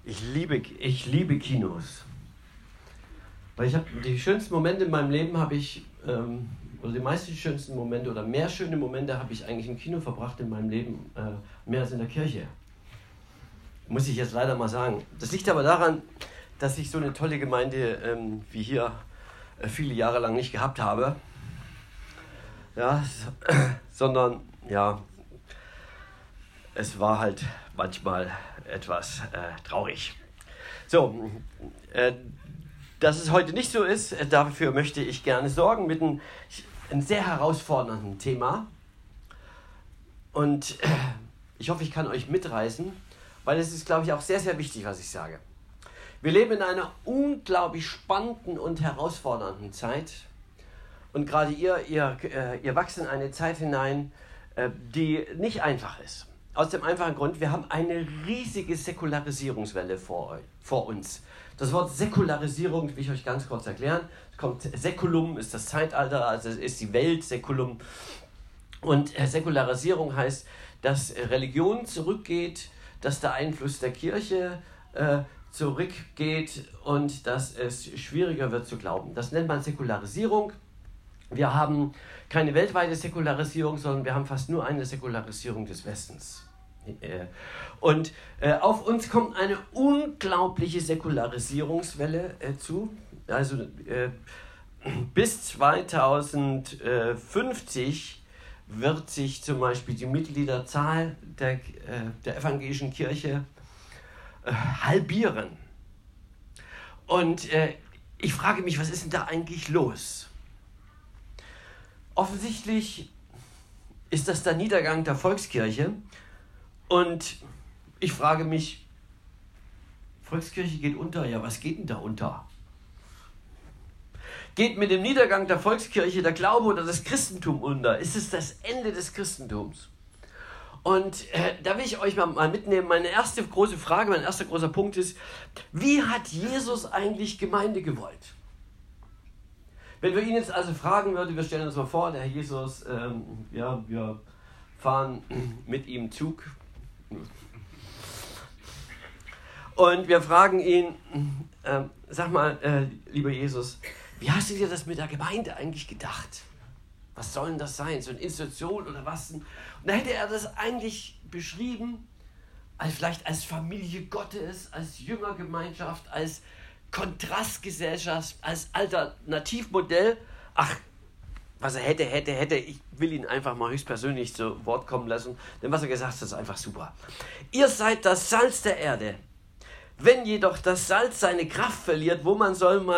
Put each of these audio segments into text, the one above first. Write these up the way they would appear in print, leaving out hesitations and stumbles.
Ich liebe Kinos. Weil ich habe die schönsten Momente in meinem Leben oder die meisten schönsten Momente oder mehr schöne Momente habe ich eigentlich im Kino verbracht in meinem Leben, mehr als in der Kirche. Muss ich jetzt leider mal sagen. Das liegt aber daran, dass ich so eine tolle Gemeinde wie hier viele Jahre lang nicht gehabt habe. Ja, sondern ja, es war halt manchmal etwas traurig. So, dass es heute nicht so ist, dafür möchte ich gerne sorgen mit einem sehr herausfordernden Thema. Und ich hoffe, ich kann euch mitreißen, weil es ist, glaube ich, auch sehr, sehr wichtig, was ich sage. Wir leben in einer unglaublich spannenden und herausfordernden Zeit. Und gerade ihr wachst in eine Zeit hinein, die nicht einfach ist. Aus dem einfachen Grund, wir haben eine riesige Säkularisierungswelle vor uns. Das Wort Säkularisierung will ich euch ganz kurz erklären. Es kommt Säkulum, ist das Zeitalter, also es ist die Welt, Säkulum. Und Säkularisierung heißt, dass Religion zurückgeht, dass der Einfluss der Kirche zurückgeht und dass es schwieriger wird zu glauben. Das nennt man Säkularisierung. Wir haben keine weltweite Säkularisierung, sondern wir haben fast nur eine Säkularisierung des Westens. Und auf uns kommt eine unglaubliche Säkularisierungswelle zu. Also bis 2050 wird sich zum Beispiel die Mitgliederzahl der evangelischen Kirche halbieren. Und ich frage mich, was ist denn da eigentlich los? Offensichtlich ist das der Niedergang der Volkskirche und ich frage mich, Volkskirche geht unter, ja, was geht denn da unter? Geht mit dem Niedergang der Volkskirche der Glaube oder das Christentum unter? Ist es das Ende des Christentums? Und da will ich euch mal mitnehmen. Meine erste große Frage, mein erster großer Punkt ist, wie hat Jesus eigentlich Gemeinde gewollt? Wenn wir ihn jetzt also fragen würden, wir stellen uns mal vor, der Herr Jesus, wir fahren mit ihm Zug und wir fragen ihn, sag mal, lieber Jesus, wie hast du dir das mit der Gemeinde eigentlich gedacht? Was soll denn das sein? So eine Institution oder was? Und da hätte er das eigentlich beschrieben, vielleicht als Familie Gottes, als Jüngergemeinschaft, als Kontrastgesellschaft, als Alternativmodell. Ach, was er hätte, ich will ihn einfach mal höchstpersönlich zu Wort kommen lassen, denn was er gesagt hat, ist einfach super. Ihr seid das Salz der Erde. Wenn jedoch das Salz seine Kraft verliert, womit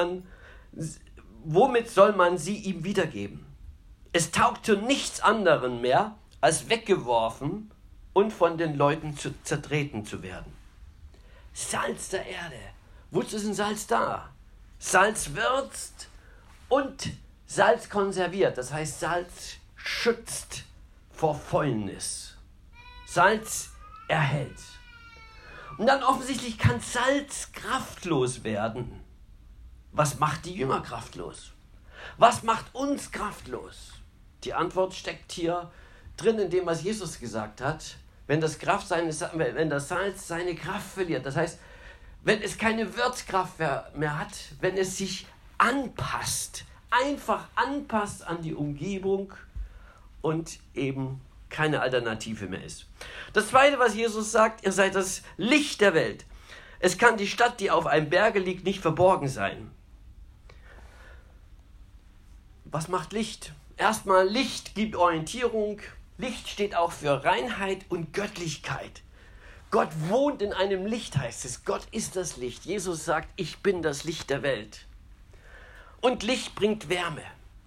soll man sie ihm wiedergeben? Es taugt zu nichts anderem mehr, als weggeworfen und von den Leuten zertreten zu werden. Salz der Erde. Wozu ist ein Salz da? Salz würzt und Salz konserviert. Das heißt, Salz schützt vor Fäulnis. Salz erhält. Und dann offensichtlich kann Salz kraftlos werden. Was macht die Jünger kraftlos? Was macht uns kraftlos? Die Antwort steckt hier drin in dem, was Jesus gesagt hat. Wenn das Salz seine Kraft verliert, das heißt, wenn es keine Würzkraft mehr hat, wenn es sich anpasst, einfach anpasst an die Umgebung und eben keine Alternative mehr ist. Das Zweite, was Jesus sagt, ihr seid das Licht der Welt. Es kann die Stadt, die auf einem Berge liegt, nicht verborgen sein. Was macht Licht? Erstmal, Licht gibt Orientierung. Licht steht auch für Reinheit und Göttlichkeit. Gott wohnt in einem Licht, heißt es. Gott ist das Licht. Jesus sagt, ich bin das Licht der Welt. Und Licht bringt Wärme.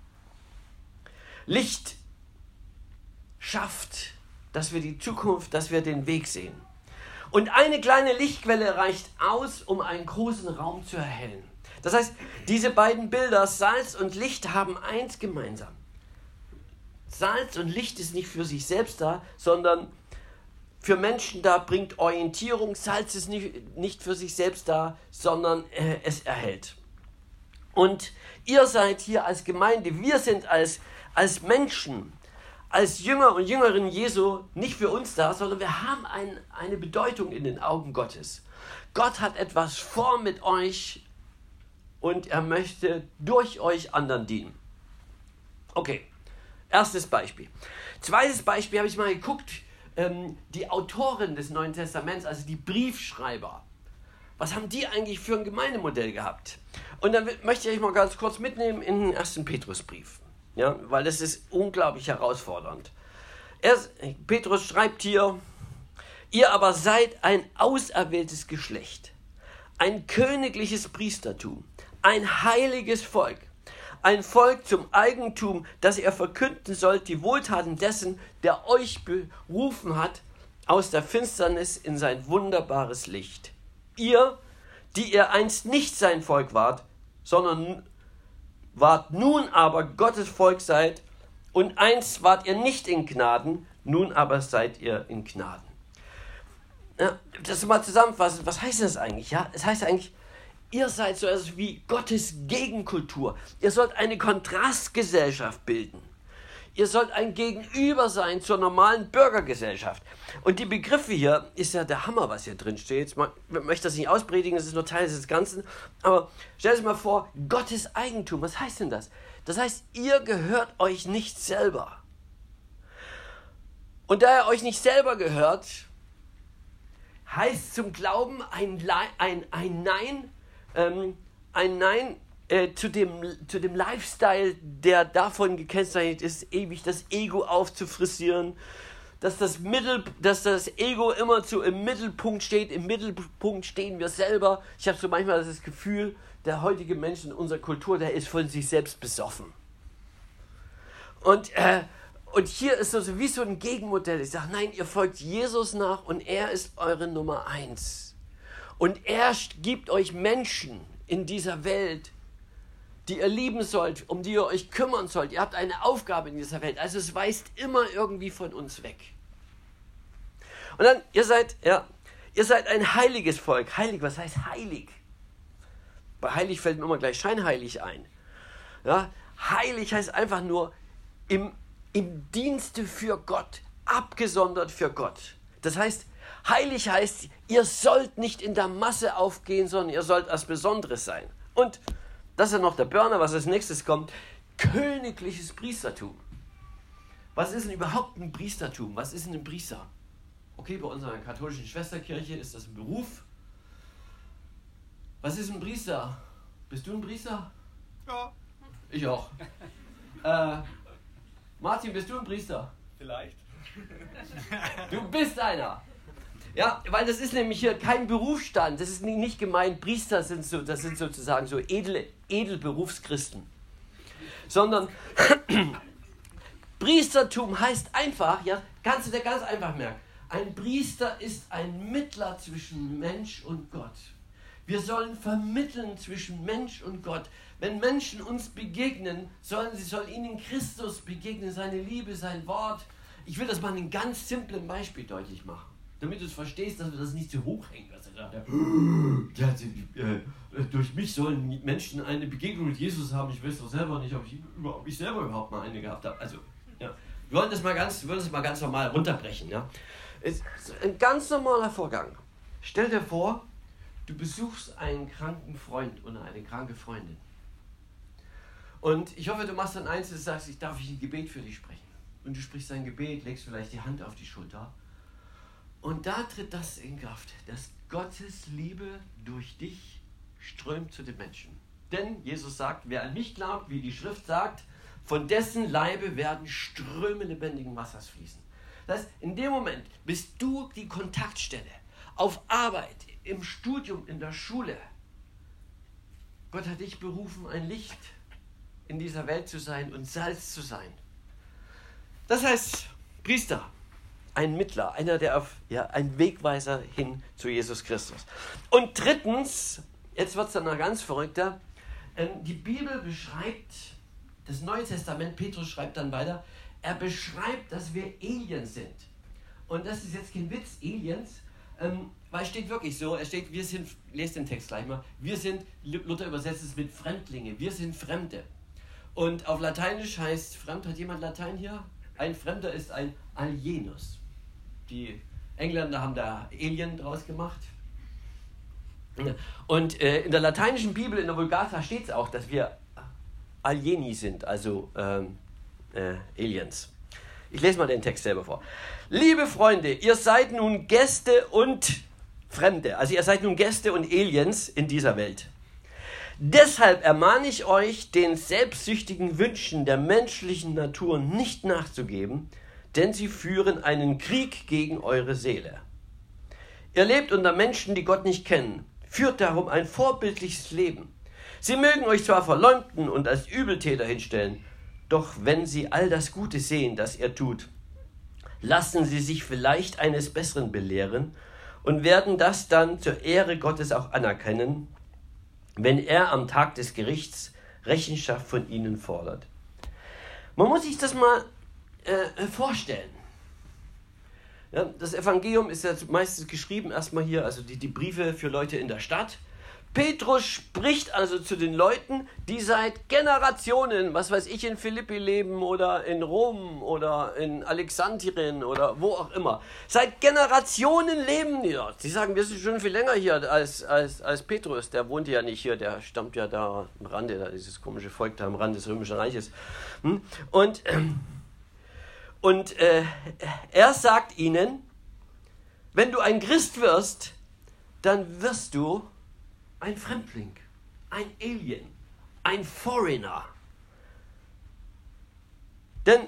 Licht schafft, dass wir die Zukunft, dass wir den Weg sehen. Und eine kleine Lichtquelle reicht aus, um einen großen Raum zu erhellen. Das heißt, diese beiden Bilder, Salz und Licht, haben eins gemeinsam. Salz und Licht ist nicht für sich selbst da, sondern für Menschen da, bringt Orientierung. Salz ist nicht für sich selbst da, sondern es erhält. Und ihr seid hier als Gemeinde, wir sind als Menschen als Jünger und Jüngerinnen Jesu nicht für uns da, sondern wir haben eine Bedeutung in den Augen Gottes. Gott hat etwas vor mit euch und er möchte durch euch anderen dienen. Okay, erstes Beispiel. Zweites Beispiel habe ich mal geguckt, die Autoren des Neuen Testaments, also die Briefschreiber. Was haben die eigentlich für ein Gemeindemodell gehabt? Und dann möchte ich euch mal ganz kurz mitnehmen in den 1. Petrusbrief. Ja, weil das ist unglaublich herausfordernd. Petrus schreibt hier, ihr aber seid ein auserwähltes Geschlecht, ein königliches Priestertum, ein heiliges Volk, ein Volk zum Eigentum, das ihr verkünden sollt, die Wohltaten dessen, der euch berufen hat, aus der Finsternis in sein wunderbares Licht. Ihr, die ihr einst nicht sein Volk wart, sondern wart nun aber Gottes Volk seid, und einst wart ihr nicht in Gnaden, nun aber seid ihr in Gnaden. Ja, das mal zusammenfassen, was heißt das eigentlich? Ja, es heißt eigentlich, ihr seid so etwas wie Gottes Gegenkultur. Ihr sollt eine Kontrastgesellschaft bilden. Ihr sollt ein Gegenüber sein zur normalen Bürgergesellschaft. Und die Begriffe hier ist ja der Hammer, was hier drin steht. Man möchte das nicht auspredigen, das ist nur Teil des Ganzen. Aber stellt euch mal vor, Gottes Eigentum, was heißt denn das? Das heißt, ihr gehört euch nicht selber. Und da ihr euch nicht selber gehört, heißt zum Glauben ein Nein zu dem Lifestyle, der davon gekennzeichnet ist, ewig das Ego aufzufrissieren, dass das Ego immer im Mittelpunkt steht. Im Mittelpunkt stehen wir selber. Ich habe so manchmal das Gefühl, der heutige Mensch in unserer Kultur, der ist von sich selbst besoffen. Und hier ist so wie so ein Gegenmodell. Ich sage, nein, ihr folgt Jesus nach und er ist eure Nummer 1. Und er gibt euch Menschen in dieser Welt, die ihr lieben sollt, um die ihr euch kümmern sollt. Ihr habt eine Aufgabe in dieser Welt. Also es weist immer irgendwie von uns weg. Und dann, ihr seid ein heiliges Volk. Heilig, was heißt heilig? Bei heilig fällt mir immer gleich scheinheilig ein. Ja, heilig heißt einfach nur im Dienste für Gott, abgesondert für Gott. Das heißt, heilig heißt, ihr sollt nicht in der Masse aufgehen, sondern ihr sollt was Besonderes sein. Und das ist noch der Burner, was als nächstes kommt. Königliches Priestertum. Was ist denn überhaupt ein Priestertum? Was ist denn ein Priester? Okay, bei unserer katholischen Schwesterkirche ist das ein Beruf. Was ist ein Priester? Bist du ein Priester? Ja. Ich auch. Martin, bist du ein Priester? Vielleicht. Du bist einer. Ja, weil das ist nämlich hier kein Berufsstand. Das ist nicht gemeint, Priester das sind sozusagen so Edelberufschristen. Sondern Priestertum heißt einfach, ja, kannst du dir ganz einfach merken, ein Priester ist ein Mittler zwischen Mensch und Gott. Wir sollen vermitteln zwischen Mensch und Gott. Wenn Menschen uns begegnen, soll ihnen Christus begegnen, seine Liebe, sein Wort. Ich will das mal in einem ganz simplen Beispiel deutlich machen, damit du es verstehst, dass wir das nicht zu hoch hängen. Durch mich sollen Menschen eine Begegnung mit Jesus haben. Ich weiß doch selber nicht, ob ich selber überhaupt mal eine gehabt habe. Also, ja, wir wollen das mal ganz normal runterbrechen. Ja? Es ist ein ganz normaler Vorgang. Stell dir vor, du besuchst einen kranken Freund oder eine kranke Freundin. Und ich hoffe, du machst dann eins, du sagst, darf ich ein Gebet für dich sprechen? Und du sprichst ein Gebet, legst vielleicht die Hand auf die Schulter. Und da tritt das in Kraft, dass Gottes Liebe durch dich strömt zu den Menschen. Denn Jesus sagt, wer an mich glaubt, wie die Schrift sagt, von dessen Leibe werden Ströme lebendigen Wassers fließen. Das heißt, in dem Moment bist du die Kontaktstelle auf Arbeit, im Studium, in der Schule. Gott hat dich berufen, ein Licht in dieser Welt zu sein und Salz zu sein. Das heißt, Priester, ein Mittler, ein Wegweiser hin zu Jesus Christus. Und drittens, jetzt wird es dann noch ganz verrückter, die Bibel beschreibt, das Neue Testament, Petrus schreibt dann weiter, er beschreibt, dass wir Aliens sind. Und das ist jetzt kein Witz, Aliens, weil es steht wirklich so, lest den Text gleich mal, wir sind, Luther übersetzt es mit Fremdlinge, wir sind Fremde. Und auf Lateinisch heißt fremd, hat jemand Latein hier? Ein Fremder ist ein Alienus. Die Engländer haben da Alien draus gemacht. Und in der lateinischen Bibel, in der Vulgata, steht es auch, dass wir Alieni sind, also Aliens. Ich lese mal den Text selber vor. Liebe Freunde, ihr seid nun Gäste und Fremde, also ihr seid nun Gäste und Aliens in dieser Welt. Deshalb ermahne ich euch, den selbstsüchtigen Wünschen der menschlichen Natur nicht nachzugeben, denn sie führen einen Krieg gegen eure Seele. Ihr lebt unter Menschen, die Gott nicht kennen. Führt darum ein vorbildliches Leben. Sie mögen euch zwar verleumden und als Übeltäter hinstellen, doch wenn sie all das Gute sehen, das ihr tut, lassen sie sich vielleicht eines Besseren belehren und werden das dann zur Ehre Gottes auch anerkennen, wenn er am Tag des Gerichts Rechenschaft von ihnen fordert. Man muss sich das mal vorstellen. Ja, das Evangelium ist ja meistens geschrieben, erstmal hier, also die Briefe für Leute in der Stadt. Petrus spricht also zu den Leuten, die seit Generationen, was weiß ich, in Philippi leben oder in Rom oder in Alexandrien oder wo auch immer. Seit Generationen leben die dort. Sie sagen, wir sind schon viel länger hier als Petrus. Der wohnt ja nicht hier, der stammt ja da am Rande, da dieses komische Volk da am Rand des Römischen Reiches. Und er sagt ihnen, wenn du ein Christ wirst, dann wirst du ein Fremdling, ein Alien, ein Foreigner. Denn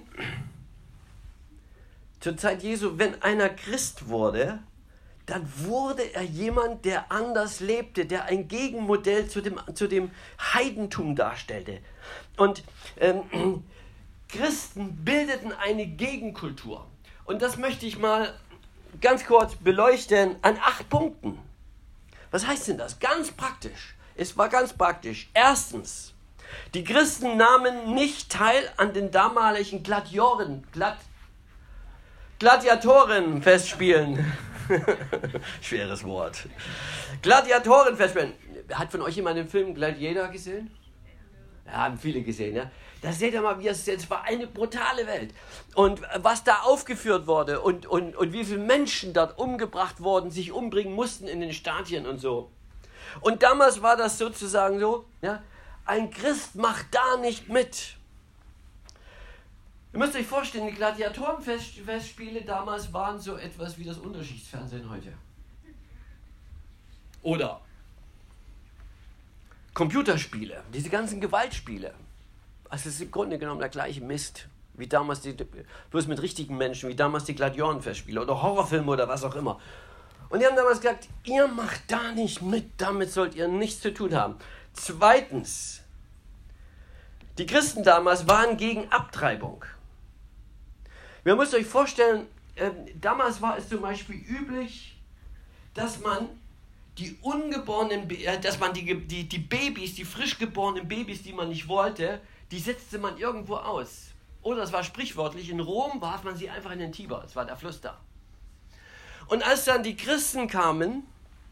zur Zeit Jesu, wenn einer Christ wurde, dann wurde er jemand, der anders lebte, der ein Gegenmodell zu dem Heidentum darstellte. Und Christen bildeten eine Gegenkultur. Und das möchte ich mal ganz kurz beleuchten an 8 Punkten. Was heißt denn das? Ganz praktisch. Es war ganz praktisch. Erstens, die Christen nahmen nicht teil an den damaligen Gladiatorenfestspielen. Schweres Wort. Gladiatorenfestspielen. Hat von euch jemand den Film Gladiator gesehen? Ja, haben viele gesehen, ja. Da seht ihr mal, wie es jetzt war, eine brutale Welt. Und was da aufgeführt wurde und wie viele Menschen dort umgebracht wurden, sich umbringen mussten in den Stadien und so. Und damals war das sozusagen so, ja, ein Christ macht da nicht mit. Ihr müsst euch vorstellen, die Gladiatorenfestspiele damals waren so etwas wie das Unterschichtsfernsehen heute. Oder Computerspiele, diese ganzen Gewaltspiele. Also es ist im Grunde genommen der gleiche Mist, wie damals bloß mit richtigen Menschen, wie damals die Gladiatorenfestspiele oder Horrorfilme oder was auch immer. Und die haben damals gesagt, ihr macht da nicht mit, damit sollt ihr nichts zu tun haben. Zweitens, die Christen damals waren gegen Abtreibung. Ihr müsst euch vorstellen, damals war es zum Beispiel üblich, dass man die Babys, die frisch geborenen Babys, die man nicht wollte, die setzte man irgendwo aus. Oder es war sprichwörtlich, in Rom warf man sie einfach in den Tiber. Es war der Fluss da. Und als dann die Christen kamen,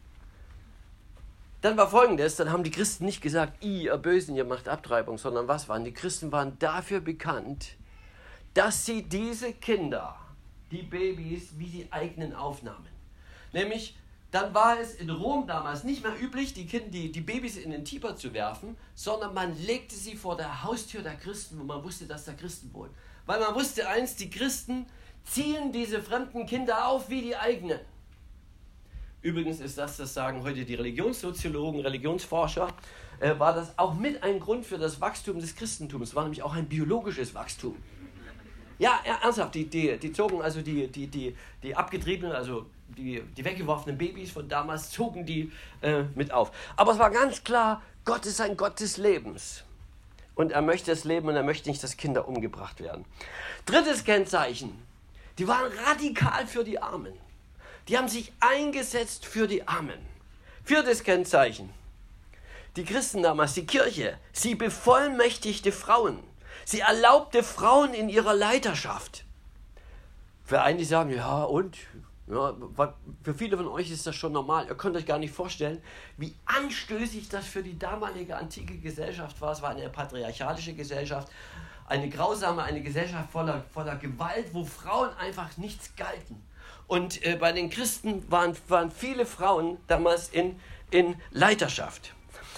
dann war Folgendes, dann haben die Christen nicht gesagt, ihr Bösen, ihr macht Abtreibung, sondern was waren? Die Christen waren dafür bekannt, dass sie diese Kinder, die Babys, wie sie eigenen aufnahmen. Nämlich, dann war es in Rom damals nicht mehr üblich, die Babys in den Tiber zu werfen, sondern man legte sie vor der Haustür der Christen, wo man wusste, dass da Christen wohnen. Weil man wusste eins, die Christen ziehen diese fremden Kinder auf wie die eigenen. Übrigens ist das sagen heute die Religionssoziologen, Religionsforscher, war das auch mit ein Grund für das Wachstum des Christentums. Es war nämlich auch ein biologisches Wachstum. Ja, ernsthaft, die zogen also die abgetriebenen, also die weggeworfenen Babys von damals, zogen die mit auf. Aber es war ganz klar, Gott ist ein Gott des Lebens. Und er möchte das Leben und er möchte nicht, dass Kinder umgebracht werden. Drittes Kennzeichen, die waren radikal für die Armen. Die haben sich eingesetzt für die Armen. Viertes Kennzeichen, die Christen damals, die Kirche, sie bevollmächtigte Frauen. Sie erlaubte Frauen in ihrer Leiterschaft. Für einige sagen, ja und? Ja, für viele von euch ist das schon normal. Ihr könnt euch gar nicht vorstellen, wie anstößig das für die damalige antike Gesellschaft war. Es war eine patriarchalische Gesellschaft. eine Gesellschaft voller Gewalt, wo Frauen einfach nichts galten. Und bei den Christen waren viele Frauen damals in Leiterschaft.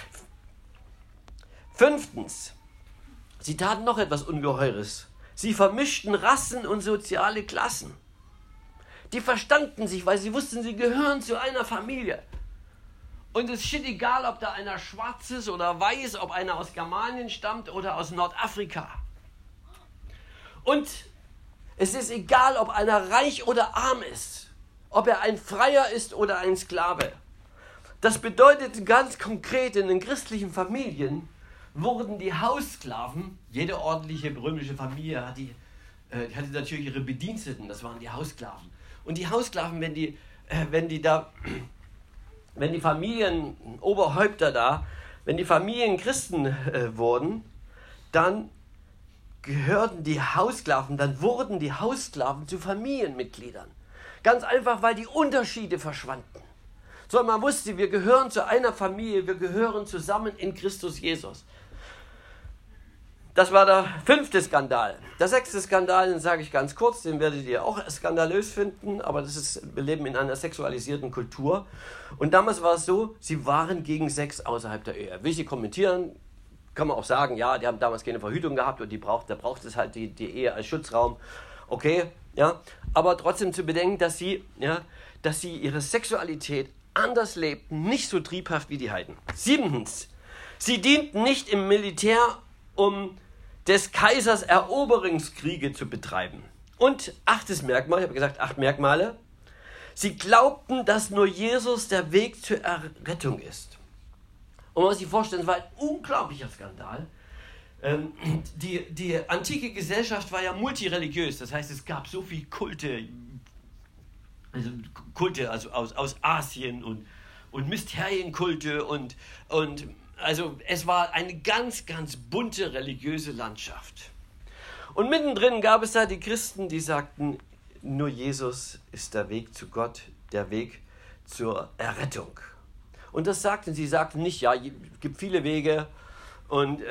5. Sie taten noch etwas Ungeheures. Sie vermischten Rassen und soziale Klassen. Die verstanden sich, weil sie wussten, sie gehören zu einer Familie. Und es ist egal, ob da einer schwarz ist oder weiß, ob einer aus Germanien stammt oder aus Nordafrika. Und es ist egal, ob einer reich oder arm ist, ob er ein Freier ist oder ein Sklave. Das bedeutet ganz konkret, in den christlichen Familien wurden die Haussklaven, jede ordentliche römische Familie hatte natürlich ihre Bediensteten, das waren die Haussklaven. Und die Haussklaven, wenn die Familienoberhäupter da, wenn die Familien Christen wurden, dann wurden die Haussklaven zu Familienmitgliedern. Ganz einfach, weil die Unterschiede verschwanden. So, man wusste, wir gehören zu einer Familie, wir gehören zusammen in Christus Jesus. Das war der 5. Skandal. Der 6. Skandal, den sage ich ganz kurz, den werdet ihr auch skandalös finden, aber wir leben in einer sexualisierten Kultur. Und damals war es so, sie waren gegen Sex außerhalb der Ehe. Will ich kommentieren, kann man auch sagen, ja, die haben damals keine Verhütung gehabt und da braucht es halt die Ehe als Schutzraum. Okay, ja, aber trotzdem zu bedenken, dass sie ihre Sexualität anders lebten, nicht so triebhaft wie die Heiden. 7. Sie dienten nicht im Militär, um des Kaisers Eroberungskriege zu betreiben. Und 8. Merkmal, ich habe gesagt 8 Merkmale, sie glaubten, dass nur Jesus der Weg zur Errettung ist. Und man muss sich vorstellen, es war ein unglaublicher Skandal. Die antike Gesellschaft war ja multireligiös, das heißt, es gab so viele Kulte aus Asien und Mysterienkulte und also es war eine ganz, ganz bunte religiöse Landschaft. Und mittendrin gab es da die Christen, die sagten, nur Jesus ist der Weg zu Gott, der Weg zur Errettung. Und das sagten sie, sagten nicht, ja, es gibt viele Wege und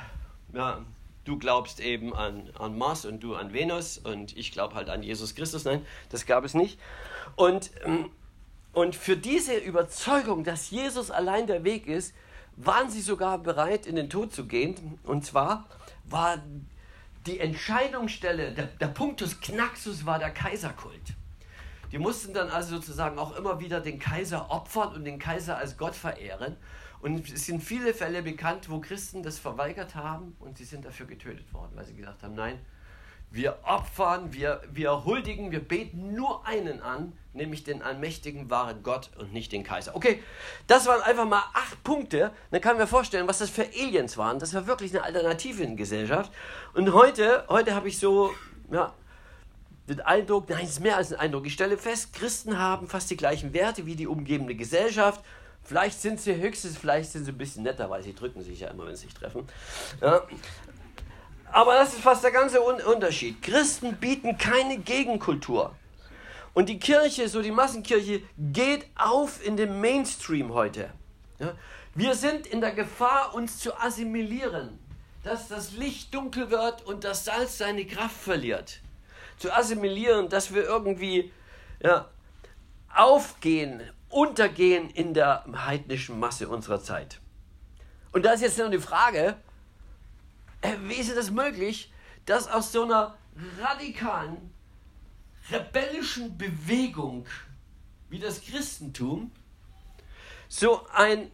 du glaubst eben an Mars und du an Venus und ich glaube halt an Jesus Christus. Nein, das gab es nicht. Und für diese Überzeugung, dass Jesus allein der Weg ist, waren sie sogar bereit, in den Tod zu gehen. Und zwar war die Entscheidungsstelle, der Punctus Knaxus war der Kaiserkult. Die mussten dann also sozusagen auch immer wieder den Kaiser opfern und den Kaiser als Gott verehren. Und es sind viele Fälle bekannt, wo Christen das verweigert haben und sie sind dafür getötet worden, weil sie gesagt haben, nein, wir opfern, wir huldigen, wir beten nur einen an, nämlich den allmächtigen, wahren Gott und nicht den Kaiser. Okay, das waren einfach mal 8 Punkte. Dann kann man mir vorstellen, was das für Aliens waren. Das war wirklich eine Alternative in der Gesellschaft. Und heute habe ich so, den Eindruck, nein, es ist mehr als ein Eindruck. Ich stelle fest, Christen haben fast die gleichen Werte wie die umgebende Gesellschaft. Vielleicht sind sie ein bisschen netter, weil sie drücken sich ja immer, wenn sie sich treffen. Ja. Aber das ist fast der ganze Unterschied. Christen bieten keine Gegenkultur. Und die Kirche, so die Massenkirche, geht auf in den Mainstream heute. Ja? Wir sind in der Gefahr, uns zu assimilieren. Dass das Licht dunkel wird und das Salz seine Kraft verliert. Zu assimilieren, dass wir irgendwie aufgehen, untergehen in der heidnischen Masse unserer Zeit. Und da ist jetzt noch die Frage, wie ist das möglich, dass aus so einer radikalen, rebellischen Bewegung wie das Christentum so ein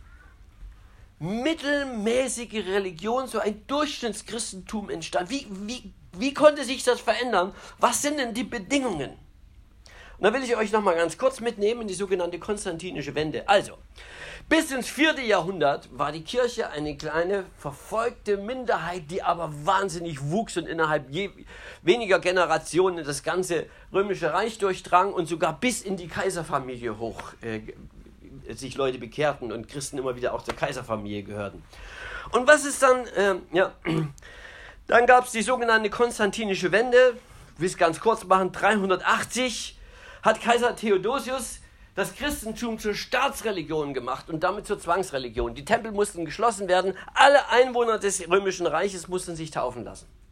mittelmäßige Religion, so ein Durchschnittschristentum entstand? Wie konnte sich das verändern? Was sind denn die Bedingungen? Und da will ich euch nochmal ganz kurz mitnehmen in die sogenannte konstantinische Wende. Also, bis ins 4. Jahrhundert war die Kirche eine kleine, verfolgte Minderheit, die aber wahnsinnig wuchs und innerhalb weniger Generationen das ganze römische Reich durchdrang und sogar bis in die Kaiserfamilie hoch sich Leute bekehrten und Christen immer wieder auch zur Kaiserfamilie gehörten. Und was ist dann, dann gab es die sogenannte konstantinische Wende, ich will es ganz kurz machen, 380 hat Kaiser Theodosius das Christentum zur Staatsreligion gemacht und damit zur Zwangsreligion. Die Tempel mussten geschlossen werden, alle Einwohner des Römischen Reiches mussten sich taufen lassen.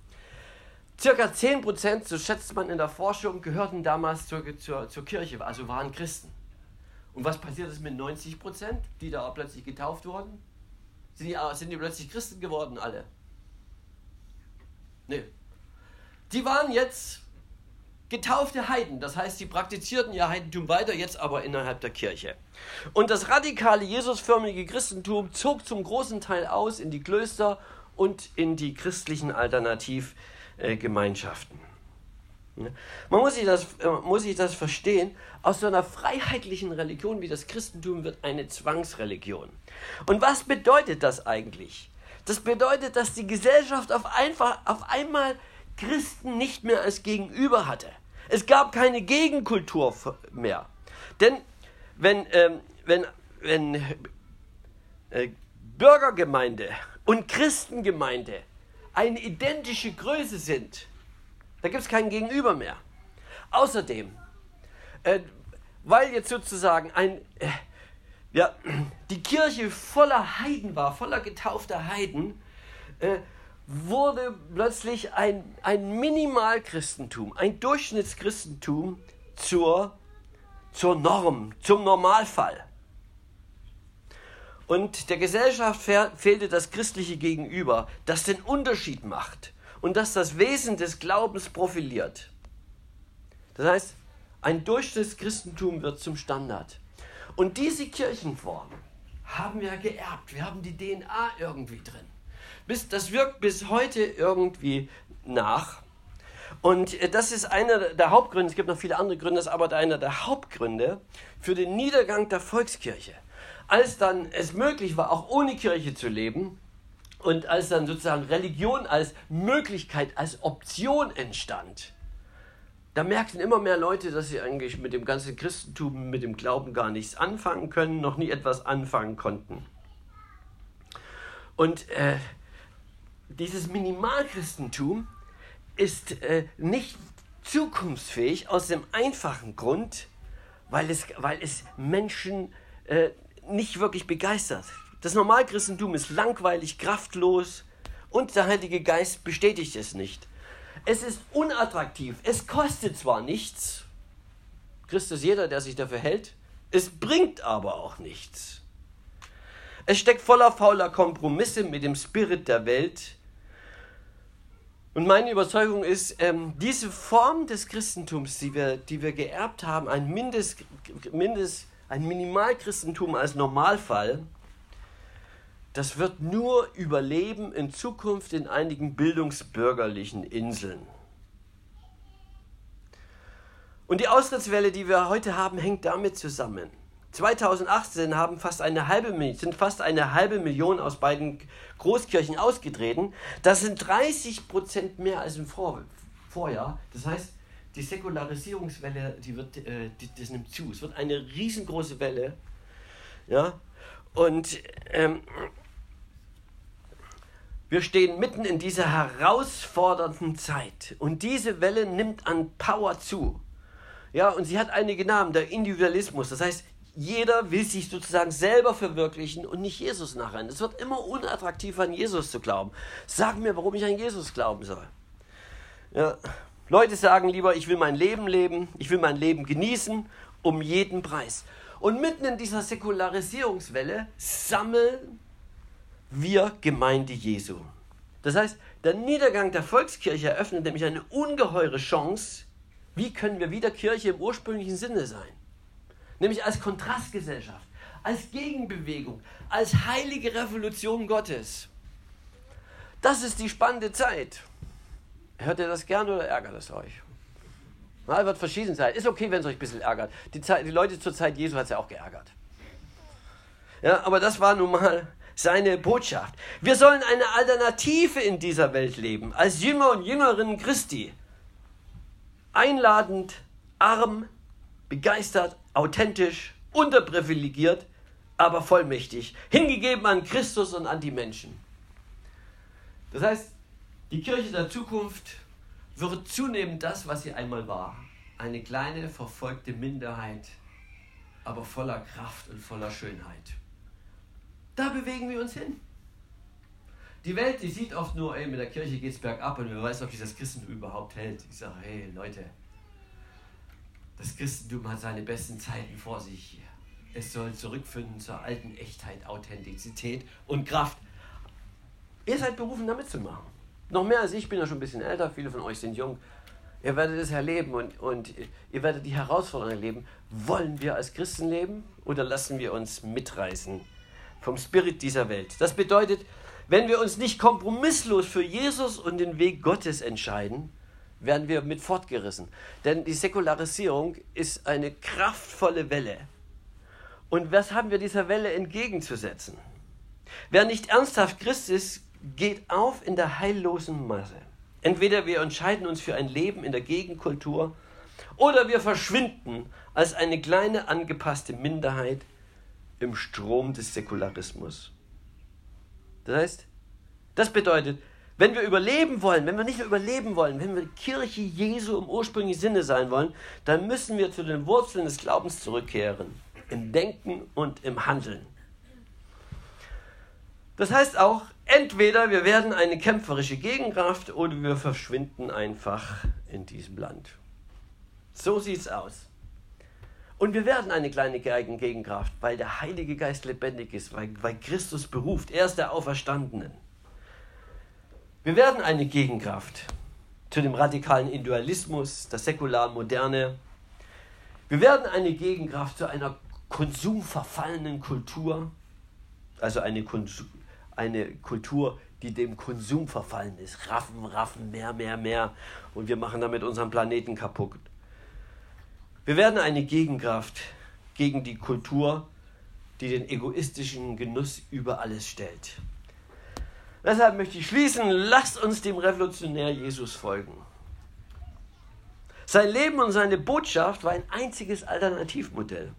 Circa 10%, so schätzt man in der Forschung, gehörten damals zur Kirche, also waren Christen. Und was passiert ist mit 90%, die da plötzlich getauft wurden? Sind die plötzlich Christen geworden, alle? Nee. Die waren jetzt getaufte Heiden, das heißt, sie praktizierten ihr Heidentum weiter, jetzt aber innerhalb der Kirche. Und das radikale, jesusförmige Christentum zog zum großen Teil aus in die Klöster und in die christlichen Alternativgemeinschaften. Man muss sich das verstehen, aus so einer freiheitlichen Religion wie das Christentum wird eine Zwangsreligion. Und was bedeutet das eigentlich? Das bedeutet, dass die Gesellschaft auf einmal Christen nicht mehr als Gegenüber hatte. Es gab keine Gegenkultur mehr. Denn wenn Bürgergemeinde und Christengemeinde eine identische Größe sind, da gibt es kein Gegenüber mehr. Außerdem, weil jetzt sozusagen die Kirche voller Heiden war, voller getaufter Heiden, wurde plötzlich ein Minimalchristentum, ein Durchschnittschristentum zur Norm, zum Normalfall. Und der Gesellschaft fehlte das christliche Gegenüber, das den Unterschied macht und das das Wesen des Glaubens profiliert. Das heißt, ein Durchschnittschristentum wird zum Standard. Und diese Kirchenform haben wir geerbt. Wir haben die DNA irgendwie drin. Das wirkt bis heute irgendwie nach. Und das ist einer der Hauptgründe, es gibt noch viele andere Gründe, das ist aber einer der Hauptgründe für den Niedergang der Volkskirche. Als dann es möglich war, auch ohne Kirche zu leben und als dann sozusagen Religion als Möglichkeit, als Option entstand, da merkten immer mehr Leute, dass sie eigentlich mit dem ganzen Christentum, mit dem Glauben gar nichts anfangen können, noch nie etwas anfangen konnten. Und dieses Minimalchristentum ist nicht zukunftsfähig aus dem einfachen Grund, weil es Menschen nicht wirklich begeistert. Das Normalchristentum ist langweilig, kraftlos und der Heilige Geist bestätigt es nicht. Es ist unattraktiv, es kostet zwar nichts, Christ ist jeder, der sich dafür hält, es bringt aber auch nichts. Es steckt voller fauler Kompromisse mit dem Spirit der Welt. Und meine Überzeugung ist, diese Form des Christentums, die wir geerbt haben, ein Minimalchristentum als Normalfall, das wird nur überleben in Zukunft in einigen bildungsbürgerlichen Inseln. Und die Austrittswelle, die wir heute haben, hängt damit zusammen. 2018 sind fast eine halbe Million aus beiden Großkirchen ausgetreten. Das sind 30% mehr als im Vorjahr. Das heißt, die Säkularisierungswelle, das nimmt zu. Es wird eine riesengroße Welle. Ja? Und wir stehen mitten in dieser herausfordernden Zeit. Und diese Welle nimmt an Power zu. Ja, und sie hat einige Namen, der Individualismus. Das heißt, jeder will sich sozusagen selber verwirklichen und nicht Jesus nachrennen. Es wird immer unattraktiver, an Jesus zu glauben. Sag mir, warum ich an Jesus glauben soll. Ja, Leute sagen lieber, ich will mein Leben leben, ich will mein Leben genießen, um jeden Preis. Und mitten in dieser Säkularisierungswelle sammeln wir Gemeinde Jesu. Das heißt, der Niedergang der Volkskirche eröffnet nämlich eine ungeheure Chance. Wie können wir wieder Kirche im ursprünglichen Sinne sein? Nämlich als Kontrastgesellschaft, als Gegenbewegung, als heilige Revolution Gottes. Das ist die spannende Zeit. Hört ihr das gern oder ärgert es euch? Es wird verschieden sein. Ist okay, wenn es euch ein bisschen ärgert. Die Leute zur Zeit Jesu hat es ja auch geärgert. Ja, aber das war nun mal seine Botschaft. Wir sollen eine Alternative in dieser Welt leben, als Jünger und Jüngerinnen Christi. Einladend, arm, begeistert, authentisch, unterprivilegiert, aber vollmächtig, hingegeben an Christus und an die Menschen. Das heißt, die Kirche der Zukunft wird zunehmend das, was sie einmal war. Eine kleine, verfolgte Minderheit, aber voller Kraft und voller Schönheit. Da bewegen wir uns hin. Die Welt, die sieht oft nur, ey, mit der Kirche geht es bergab und wer weiß, ob sich das Christentum überhaupt hält. Ich sage, hey Leute, das Christentum hat seine besten Zeiten vor sich. Es soll zurückfinden zur alten Echtheit, Authentizität und Kraft. Ihr seid berufen, da mitzumachen. Noch mehr als ich, bin ja schon ein bisschen älter, viele von euch sind jung. Ihr werdet es erleben und ihr werdet die Herausforderungen erleben. Wollen wir als Christen leben oder lassen wir uns mitreißen vom Spirit dieser Welt? Das bedeutet, wenn wir uns nicht kompromisslos für Jesus und den Weg Gottes entscheiden, werden wir mit fortgerissen. Denn die Säkularisierung ist eine kraftvolle Welle. Und was haben wir dieser Welle entgegenzusetzen? Wer nicht ernsthaft Christ ist, geht auf in der heillosen Masse. Entweder wir entscheiden uns für ein Leben in der Gegenkultur oder wir verschwinden als eine kleine angepasste Minderheit im Strom des Säkularismus. Das heißt, das bedeutet, wenn wir überleben wollen, wenn wir nicht nur überleben wollen, wenn wir Kirche Jesu im ursprünglichen Sinne sein wollen, dann müssen wir zu den Wurzeln des Glaubens zurückkehren, im Denken und im Handeln. Das heißt auch, entweder wir werden eine kämpferische Gegenkraft oder wir verschwinden einfach in diesem Land. So sieht es aus. Und wir werden eine kleine Gegenkraft, weil der Heilige Geist lebendig ist, weil Christus beruft. Er ist der Auferstandene. Wir werden eine Gegenkraft zu dem radikalen Individualismus, der säkularen Moderne. Wir werden eine Gegenkraft zu einer konsumverfallenen Kultur, also eine Kultur, die dem Konsum verfallen ist. Raffen, mehr. Und wir machen damit unseren Planeten kaputt. Wir werden eine Gegenkraft gegen die Kultur, die den egoistischen Genuss über alles stellt. Deshalb möchte ich schließen, lasst uns dem Revolutionär Jesus folgen. Sein Leben und seine Botschaft war ein einziges Alternativmodell.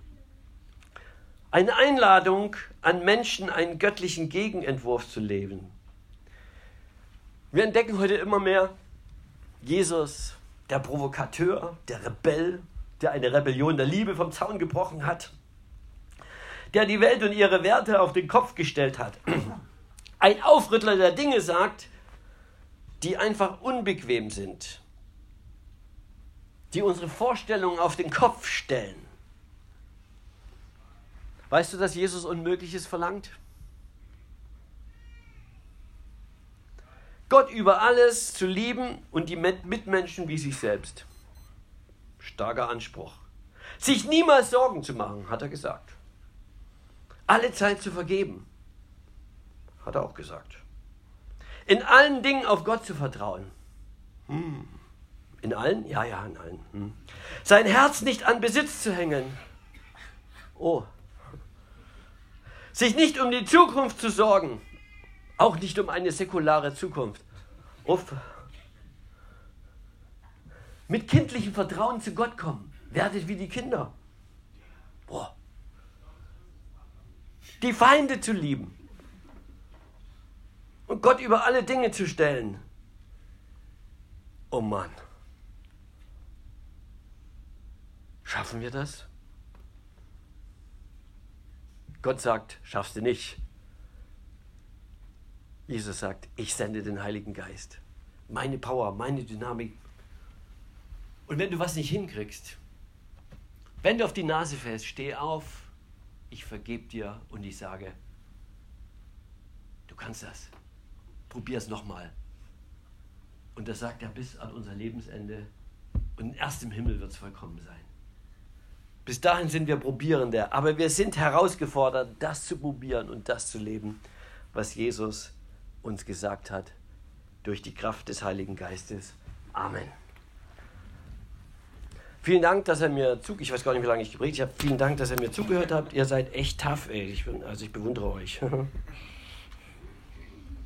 Eine Einladung an Menschen, einen göttlichen Gegenentwurf zu leben. Wir entdecken heute immer mehr Jesus, der Provokateur, der Rebell, der eine Rebellion der Liebe vom Zaun gebrochen hat, der die Welt und ihre Werte auf den Kopf gestellt hat. Ein Aufrüttler, der Dinge sagt, die einfach unbequem sind, die unsere Vorstellungen auf den Kopf stellen. Weißt du, dass Jesus Unmögliches verlangt? Gott über alles zu lieben und die Mitmenschen wie sich selbst. Starker Anspruch. Sich niemals Sorgen zu machen, hat er gesagt. Alle Zeit zu vergeben, hat er auch gesagt. In allen Dingen auf Gott zu vertrauen. In allen? Ja, in allen. Sein Herz nicht an Besitz zu hängen. Oh. Sich nicht um die Zukunft zu sorgen. Auch nicht um eine säkulare Zukunft. Uff. Mit kindlichem Vertrauen zu Gott kommen. Werdet wie die Kinder. Boah. Die Feinde zu lieben. Und Gott über alle Dinge zu stellen. Oh Mann. Schaffen wir das? Gott sagt, schaffst du nicht. Jesus sagt, ich sende den Heiligen Geist. Meine Power, meine Dynamik. Und wenn du was nicht hinkriegst, wenn du auf die Nase fällst, steh auf, ich vergebe dir und ich sage, du kannst das. Probier es nochmal. Und das sagt er bis an unser Lebensende. Und erst im Himmel wird es vollkommen sein. Bis dahin sind wir Probierende, aber wir sind herausgefordert, das zu probieren und das zu leben, was Jesus uns gesagt hat, durch die Kraft des Heiligen Geistes. Amen. Vielen Dank, dass ihr mir ich weiß gar nicht, wie lange ich gepredigt habe. Vielen Dank, dass ihr mir zugehört habt. Ihr seid echt tough, ey. Ich bewundere euch.